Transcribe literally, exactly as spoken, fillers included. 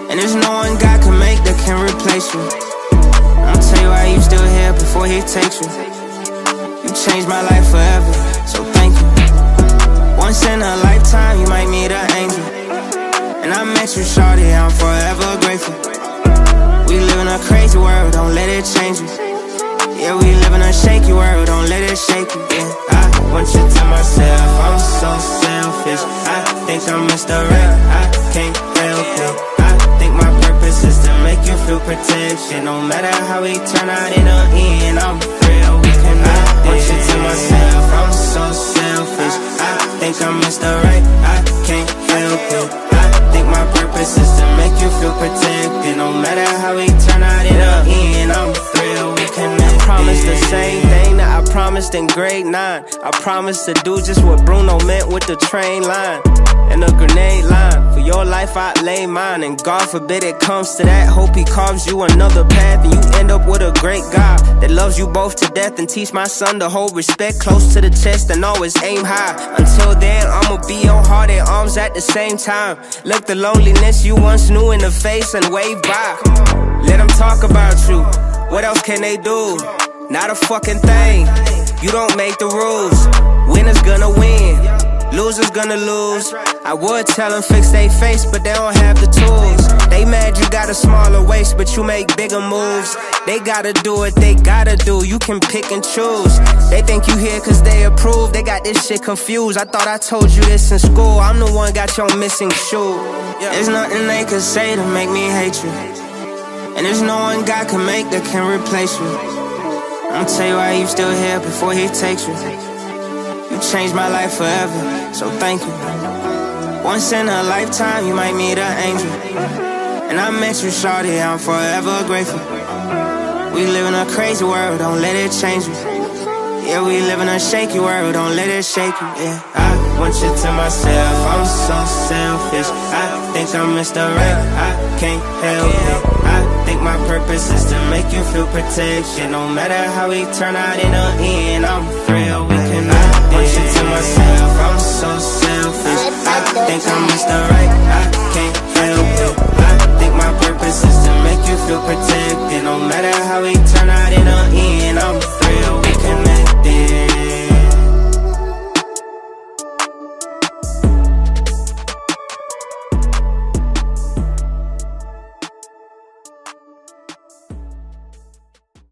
And there's no one God can make that can replace you. I'ma tell you why you still here before he takes you. You changed my life forever, so thank you. Once in a lifetime, you might meet an angel. And I met you, shawty, I'm forever grateful. We live in a crazy world, don't let it change you. Yeah, we live in a shaky world, don't let it shake you. Yeah, I want you to myself, I'm so selfish. I think I'm Mister Right, I can't help it. I think my purpose is to make you feel protection. No matter how we turn out in the end, I'm real, we can I want you to myself, I'm so selfish. I think I'm Mister Right, I can't help it. I think my purpose is to make you feel protected. No matter how we turn out in the end, I'm thrilled we connected. I promised the same thing that I promised in grade nine. I promised to do just what Bruno meant with the train line and the grenade line. For your life I lay mine, and God forbid it comes to that. Hope he carves you another path and you end up with a great God that loves you both to death. And teach my son to hold respect close to the chest and always aim high. Until then I'ma be your heart and arms at the same time. Look the loneliness you once knew in the face and wave by. Let them talk about you, what else can they do? Not a fucking thing, you don't make the rules. Winners gonna win, losers gonna lose. I would tell them fix they face, but they don't have the tools. They mad you got a smaller waist, but you make bigger moves. They gotta do what they gotta do, you can pick and choose. They think you here cause they approve, they got this shit confused. I thought I told you this in school, I'm the one got your missing shoe. There's nothing they could say to make me hate you. And there's no one God can make that can replace you. I'ma tell you why you still here before he takes you. You changed my life forever, so thank you. Once in a lifetime, you might meet an angel. And I met you, shawty, I'm forever grateful. We live in a crazy world, don't let it change you. Yeah, we live in a shaky world, don't let it shake you. Yeah, I want you to myself, I'm so selfish. I think I'm Mister Right, I can't help it. I think my purpose is to make you feel protection. No matter how we turn out in the end, I'm thrilled we can I want you to myself, I'm so selfish. I think I'm Mister Right, I can't help it. I think my purpose is to make you feel protected. No matter how we turn out in the end, I'm thrilled.